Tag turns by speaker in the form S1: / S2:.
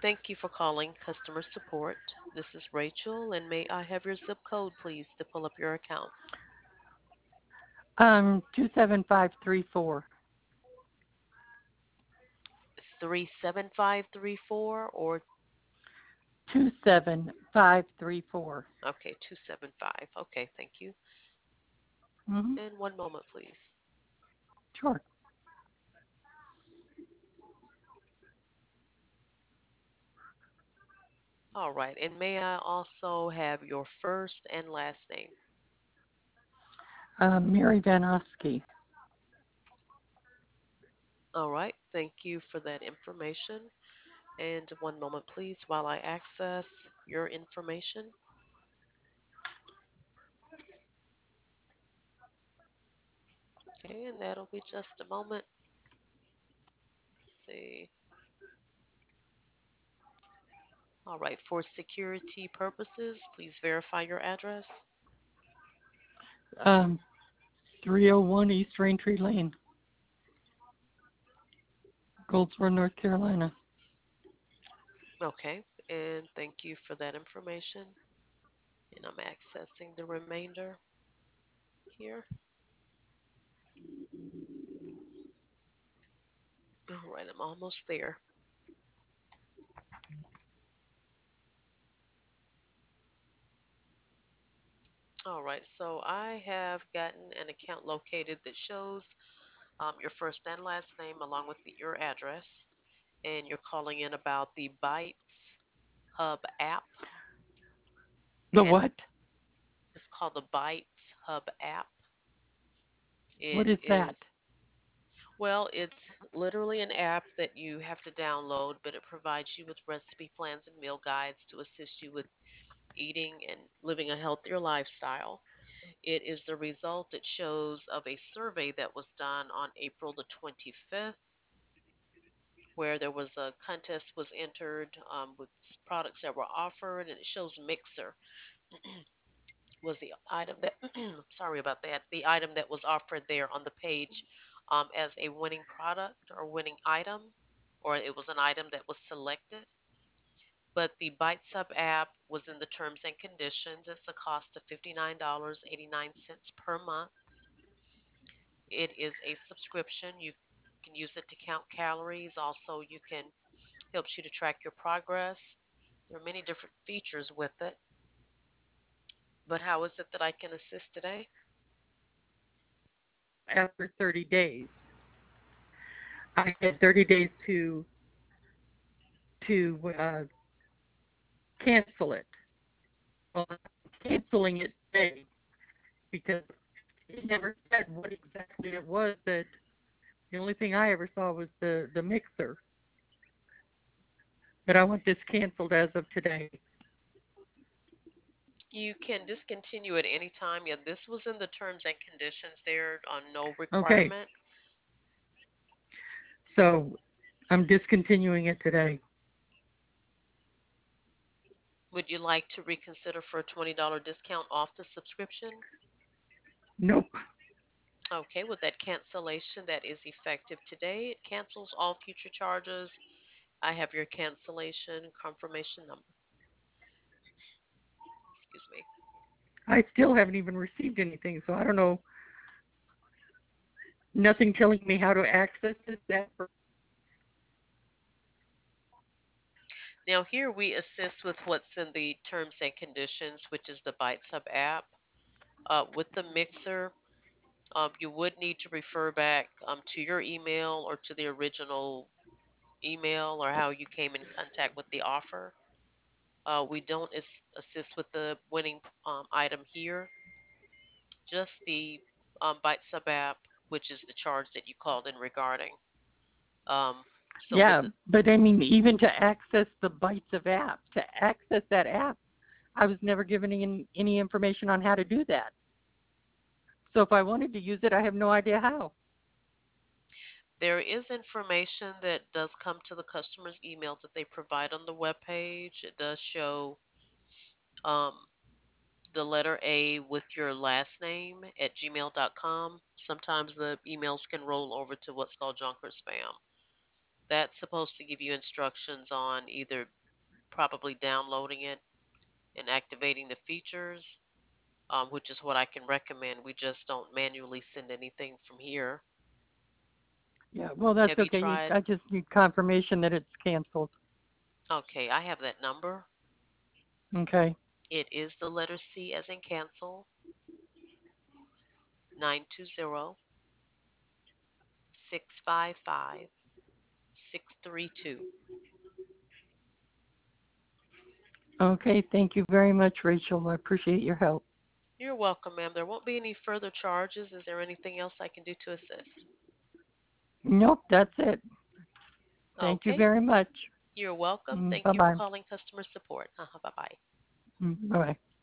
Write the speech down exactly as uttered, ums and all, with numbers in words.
S1: Thank you for calling customer support. This is Rachel, and may I have your zip code, please, to pull up your account?
S2: Um, two seven five three four.
S1: three seven five three four or
S2: Two seven five three four.
S1: okay, two seven five. Okay, thank you.
S2: Mm-hmm.
S1: And one moment, please.
S2: Sure.
S1: All right, and may I also have your first and last name?
S2: Uh, Mary Van Oski.
S1: All right, thank you for that information. And one moment, please, while I access your information. Okay, and that'll be just a moment. Let's see. All right, for security purposes, please verify your address.
S2: Um, three oh one East Raintree Lane, Goldsboro, North Carolina.
S1: Okay, and thank you for that information. And I'm accessing the remainder here. All right, I'm almost there. All right, so I have gotten an account located that shows um, your first and last name along with the, your address, and you're calling in about the Bytes Hub app,
S2: The
S1: and
S2: what?
S1: it's called the Bytes Hub app.
S2: What
S1: It
S2: is that?
S1: is, well, it's literally an app that you have to download, but it provides you with recipe plans and meal guides to assist you with eating and living a healthier lifestyle. It is the result, it shows, of a survey that was done on April the twenty-fifth, where there was a contest was entered um, with products that were offered, and it shows Mixer was the item that sorry about that, the item that was offered there on the page um, as a winning product or winning item, or it was an item that was selected. But the Bite Sub app was in the terms and conditions. It's a cost of fifty-nine dollars and eighty-nine cents per month. It is a subscription. You can use it to count calories. Also, you can helps you to track your progress. There are many different features with it. But how is it that I can assist today?
S2: After thirty days, I had thirty days to to uh, cancel it. Well, I'm canceling it today because it never said what exactly it was. That the only thing I ever saw was the the mixer. But I want this canceled as of today.
S1: You can discontinue at any time. Yeah, this was in the terms and conditions there on no
S2: Okay,
S1: requirement.
S2: so I'm discontinuing it today.
S1: Would you like to reconsider for a twenty dollars discount off the subscription?
S2: Nope.
S1: Okay, with that cancellation that is effective today, it cancels all future charges. I have your cancellation confirmation number. Excuse me.
S2: I still haven't even received anything, so I don't know. Nothing telling me how to access this app.
S1: Now, here we assist with what's in the terms and conditions, which is the Bite Sub app. Uh, with the mixer, um, you would need to refer back um, to your email or to the original email or how you came in contact with the offer. Uh, we don't as- assist with the winning um, item here, just the um, Bite Sub app, which is the charge that you called in regarding. Um, so with
S2: Yeah,
S1: the,
S2: but I mean, even to access the Bytes of app, to access that app, I was never given any, any information on how to do that. So if I wanted to use it, I have no idea how.
S1: there is information that does come to the customer's email that they provide on the web page. It does show um, the letter A with your last name at gmail dot com. Sometimes the emails can roll over to what's called junk or spam. That's supposed to give you instructions on either probably downloading it and activating the features, um, which is what I can recommend. We just don't manually send anything from here.
S2: Yeah, well, that's
S1: Have you
S2: okay. You,
S1: tried?
S2: I just need confirmation that it's canceled.
S1: Okay, I have that number.
S2: Okay.
S1: It is the letter C as in cancel, nine two zero, six five five, six three two.
S2: Okay. Thank you very much, Rachel. I appreciate your help.
S1: You're welcome, ma'am. There won't be any further charges. Is there anything else I can do to assist?
S2: Nope, that's it. Thank you
S1: Okay,
S2: very much.
S1: you're welcome.
S2: Mm,
S1: Thank
S2: bye
S1: you for
S2: bye.
S1: calling customer support. Uh-huh, bye bye.
S2: Mm, bye bye.